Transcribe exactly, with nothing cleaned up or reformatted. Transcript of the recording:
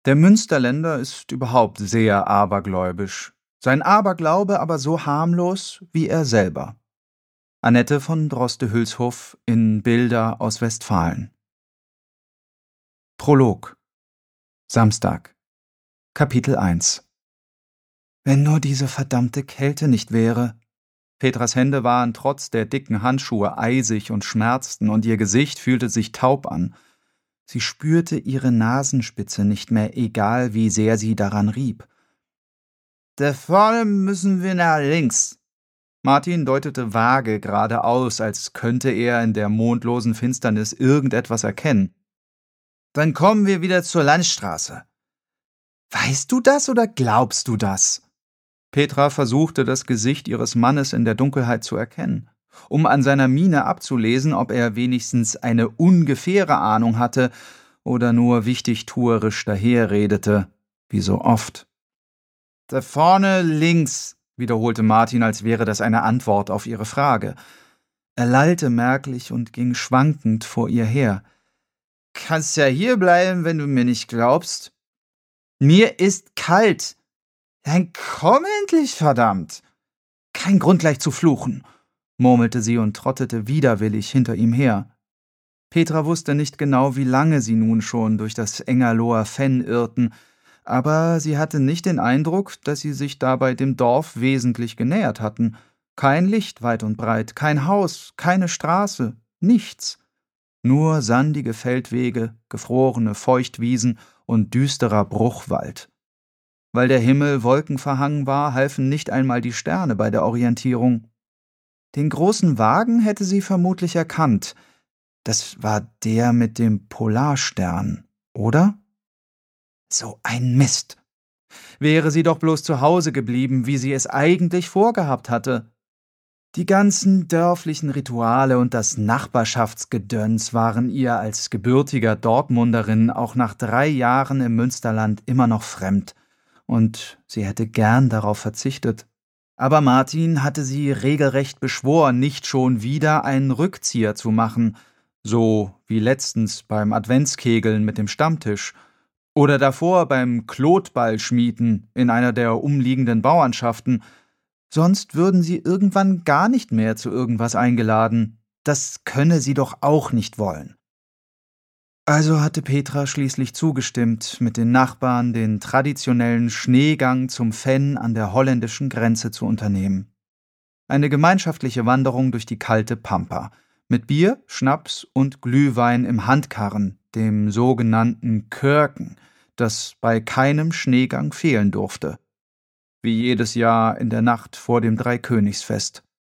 Der Münsterländer ist überhaupt sehr abergläubisch, sein Aberglaube aber so harmlos wie er selber. Annette von Droste-Hülshoff in Bilder aus Westfalen. Prolog. Samstag. Kapitel eins. Wenn nur diese verdammte Kälte nicht wäre. Petras Hände waren trotz der dicken Handschuhe eisig und schmerzten, und ihr Gesicht fühlte sich taub an. Sie spürte ihre Nasenspitze nicht mehr, egal wie sehr sie daran rieb. »Da vorne müssen wir nach links.« Martin deutete vage geradeaus, als könnte er in der mondlosen Finsternis irgendetwas erkennen. »Dann kommen wir wieder zur Landstraße.« »Weißt du das oder glaubst du das?« Petra versuchte, das Gesicht ihres Mannes in der Dunkelheit zu erkennen, um an seiner Miene abzulesen, ob er wenigstens eine ungefähre Ahnung hatte oder nur wichtigtuerisch daherredete, wie so oft. »Da vorne links«, wiederholte Martin, als wäre das eine Antwort auf ihre Frage. Er lallte merklich und ging schwankend vor ihr her. »Kannst ja hier bleiben, wenn du mir nicht glaubst.« »Mir ist kalt.« »Dann komm endlich, verdammt!« »Kein Grund gleich zu fluchen«, murmelte sie und trottete widerwillig hinter ihm her. Petra wusste nicht genau, wie lange sie nun schon durch das Engerloher Fenn irrten, aber sie hatte nicht den Eindruck, dass sie sich dabei dem Dorf wesentlich genähert hatten. Kein Licht weit und breit, kein Haus, keine Straße, nichts. Nur sandige Feldwege, gefrorene Feuchtwiesen und düsterer Bruchwald. Weil der Himmel wolkenverhangen war, halfen nicht einmal die Sterne bei der Orientierung. Den großen Wagen hätte sie vermutlich erkannt. Das war der mit dem Polarstern, oder? So ein Mist! Wäre sie doch bloß zu Hause geblieben, wie sie es eigentlich vorgehabt hatte. Die ganzen dörflichen Rituale und das Nachbarschaftsgedöns waren ihr als gebürtiger Dortmunderin auch nach drei Jahren im Münsterland immer noch fremd. Und sie hätte gern darauf verzichtet. Aber Martin hatte sie regelrecht beschworen, nicht schon wieder einen Rückzieher zu machen, so wie letztens beim Adventskegeln mit dem Stammtisch oder davor beim Klotballschmieden in einer der umliegenden Bauernschaften. Sonst würden sie irgendwann gar nicht mehr zu irgendwas eingeladen. Das könne sie doch auch nicht wollen. Also hatte Petra schließlich zugestimmt, mit den Nachbarn den traditionellen Schneegang zum Fenn an der holländischen Grenze zu unternehmen. Eine gemeinschaftliche Wanderung durch die kalte Pampa, mit Bier, Schnaps und Glühwein im Handkarren, dem sogenannten Körken, das bei keinem Schneegang fehlen durfte. Wie jedes Jahr in der Nacht vor dem Dreikönigsfest.